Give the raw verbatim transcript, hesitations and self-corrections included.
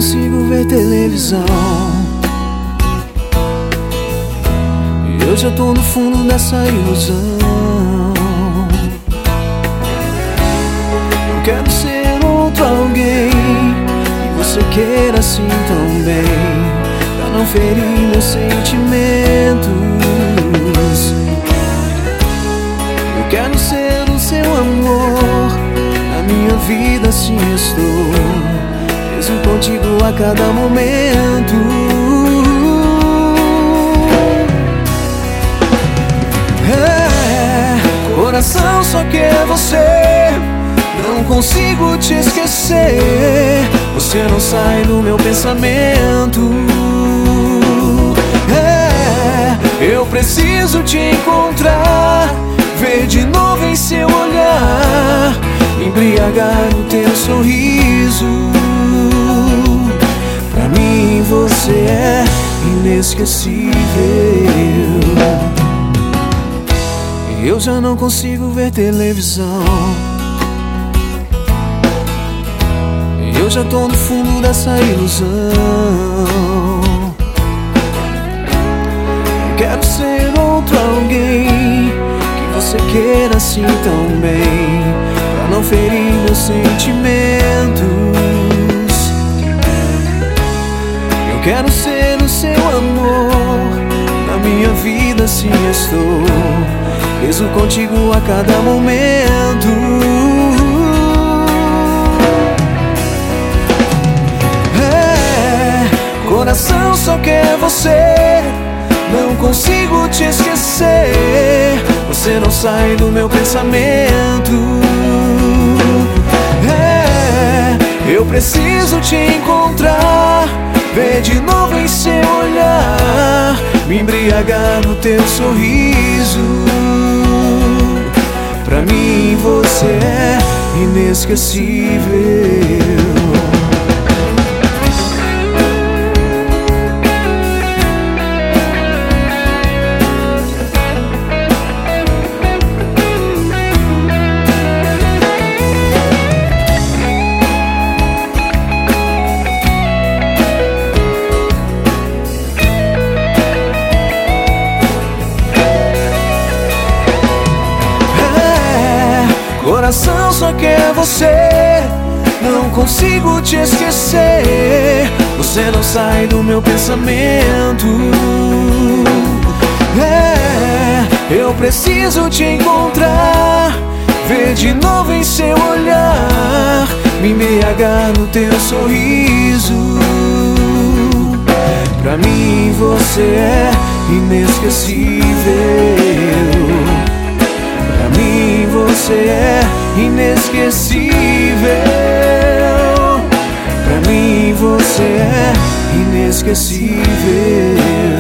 consigo ver televisão. E eu já tô no fundo dessa ilusão. Não quero ser outro alguém que você queira assim tão bem, pra não ferir meus sentimentos. Eu quero ser o seu amor, na minha vida assim estou, preso contigo a cada momento. É, coração só quer você, não consigo te esquecer, você não sai do meu pensamento. É, eu preciso te encontrar, ver de novo em seu olhar, me embriagar no teu sorriso. Pra mim você é inesquecível. E eu já não consigo ver televisão. E eu já tô no fundo dessa ilusão. Eu quero ser outro alguém que você queira assim tão bem, pra não ferir meus sentimentos. Eu quero ser o seu amor, na minha vida assim estou, preso contigo a cada momento. É, coração só quer você, não consigo te esquecer, você não sai do meu pensamento. É, eu preciso te encontrar, ver de novo em seu olhar, me embriagar no teu sorriso. Pra mim você é inesquecível. Coração só quer você, não consigo te esquecer, você não sai do meu pensamento. É, eu preciso te encontrar, ver de novo em seu olhar, me embriagar no teu sorriso. Pra mim você é inesquecível. Pra mim você é inesquecível. Pra mim você é inesquecível.